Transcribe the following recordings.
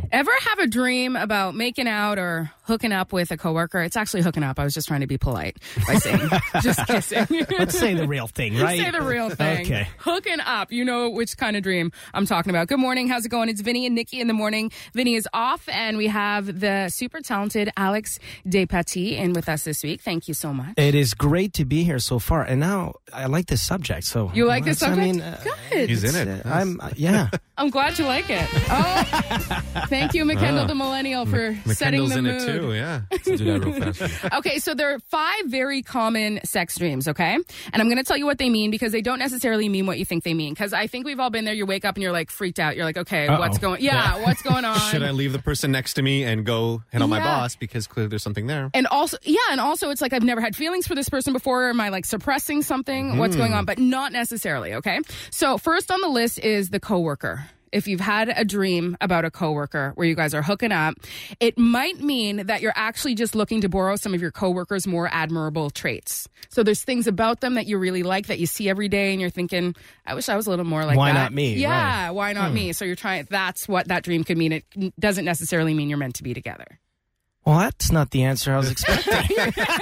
Ever have a dream about making out or hooking up with a coworker? It's actually hooking up. I was just trying to be polite by saying just kissing. Let's say the real thing, right? Say the real thing. Okay. Hooking up. You know which kind of dream I'm talking about. Good morning. How's it going? It's Vinny and Nikki in the morning. Vinny is off, and we have the super talented Alex Despatie in with us this week. Thank you so much. It is great to be here so far, and now I like this subject. So you like this subject? Good. He's in it. I'm glad you like it. Oh, thank you, McKendall the Millennial, for setting the in mood. it too, yeah. Let's do that real fast. Okay, so there are 5 very common sex dreams, okay? And I'm going to tell you what they mean because they don't necessarily mean what you think they mean. Because I think we've all been there. You wake up and you're like freaked out. You're like, okay, what's going what's going on? Should I leave the person next to me and go hit on my boss because clearly there's something there? And also it's like I've never had feelings for this person before. Am I like suppressing something? What's going on? But not necessarily, okay? So first on the list is the coworker. If you've had a dream about a coworker where you guys are hooking up, it might mean that you're actually just looking to borrow some of your coworkers' more admirable traits. So there's things about them that you really like that you see every day and you're thinking, I wish I was a little more like why that. Not me? Yeah, right. why not me? So you're trying, that's what that dream could mean. It doesn't necessarily mean you're meant to be together. Well, that's not the answer I was expecting.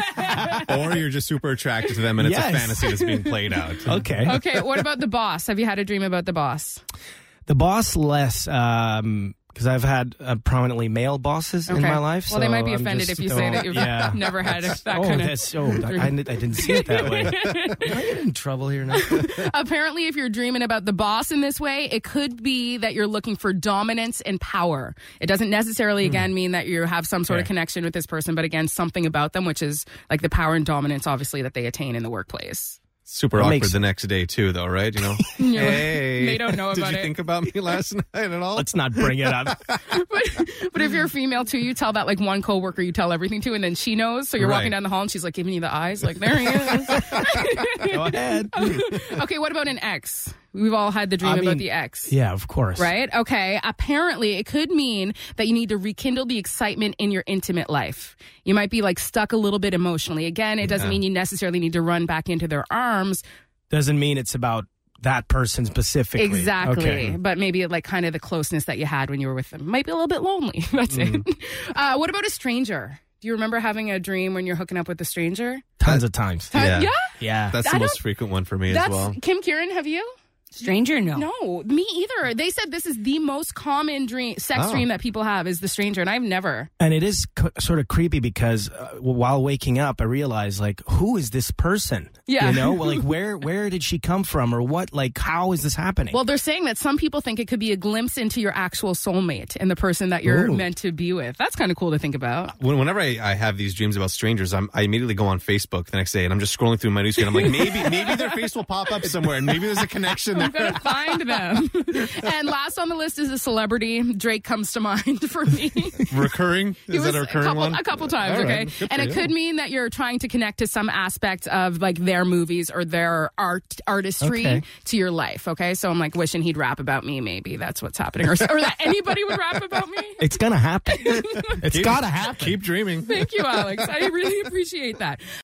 Or you're just super attracted to them and it's a fantasy that's being played out. Okay. Okay, what about the boss? Have you had a dream about the boss? The boss less, because I've had prominently male bosses in my life. Well, they might be offended if you say that you've never had that kind of... I didn't see it that way. Am I getting in trouble here now? Apparently, if you're dreaming about the boss in this way, it could be that you're looking for dominance and power. It doesn't necessarily, again, mean that you have some sort of connection with this person, but again, something about them, which is like the power and dominance, obviously, that they attain in the workplace. Super awkward the next day, too, though, right? You know, hey, they don't know about it. Did you think about me last night at all? Let's not bring it up. But if you're a female, too, you tell that, like, one coworker you tell everything to, and then she knows. So you're walking down the hall, and she's, like, giving you the eyes. Like, there he is. Go ahead. Okay, what about an ex? We've all had the dream about the ex. Yeah, of course. Right? Okay. Apparently, it could mean that you need to rekindle the excitement in your intimate life. You might be like stuck a little bit emotionally. Again, it doesn't mean you necessarily need to run back into their arms. Doesn't mean it's about that person specifically. Exactly. Okay. But maybe like kind of the closeness that you had when you were with them. Might be a little bit lonely. That's it. What about a stranger? Do you remember having a dream when you're hooking up with a stranger? Tons of times. Yeah? That's the most frequent one for me as well. Kim Kieran, have you? Stranger? No. No, me either. They said this is the most common sex dream that people have is the stranger, and I've never. And it is sort of creepy because while waking up, I realized, like, who is this person? Yeah. You know, like, where did she come from or what? Like, how is this happening? Well, they're saying that some people think it could be a glimpse into your actual soulmate and the person that you're meant to be with. That's kind of cool to think about. Whenever I have these dreams about strangers, I immediately go on Facebook the next day and I'm just scrolling through my newsfeed. I'm like, maybe their face will pop up somewhere and maybe there's a connection there. I'm going to find them. And last on the list is a celebrity. Drake comes to mind for me. Recurring? Is that a recurring one? A couple times, okay. And it could mean that you're trying to connect to some aspect of like their movies or their artistry to your life, okay? So I'm like wishing he'd rap about me, maybe. That's what's happening. Or that anybody would rap about me. It's going to happen. It's got to happen. Keep dreaming. Thank you, Alex. I really appreciate that.